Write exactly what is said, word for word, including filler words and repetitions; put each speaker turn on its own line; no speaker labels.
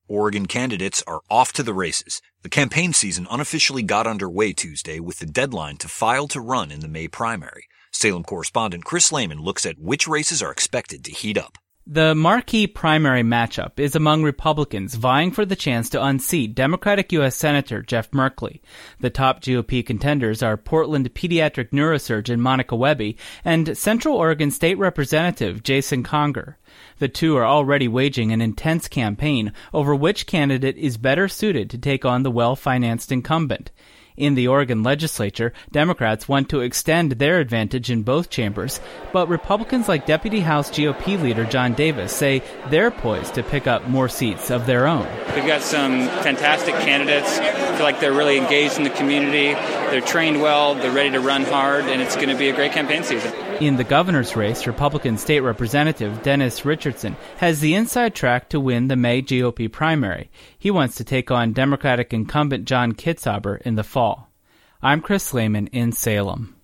Oregon candidates are off to the races. The campaign season unofficially got underway Tuesday with the deadline to file to run in the May primary. Salem correspondent Chris Lehman looks at which races are expected to heat up.
The marquee primary matchup is among Republicans vying for the chance to unseat Democratic U S Senator Jeff Merkley. The top G O P contenders are Portland pediatric neurosurgeon Monica Webby and Central Oregon State Representative Jason Conger. The two are already waging an intense campaign over which candidate is better suited to take on the well-financed incumbent. In the Oregon legislature, Democrats want to extend their advantage in both chambers, but Republicans like Deputy House G O P leader John Davis say they're poised to pick up more seats of their own.
We've got some fantastic candidates. I feel like they're really engaged in the community. They're trained well, they're ready to run hard, and it's going to be a great campaign season.
In the governor's race, Republican State Representative Dennis Richardson has the inside track to win the May G O P primary. He wants to take on Democratic incumbent John Kitzhaber in the fall. I'm Chris Lehman in Salem.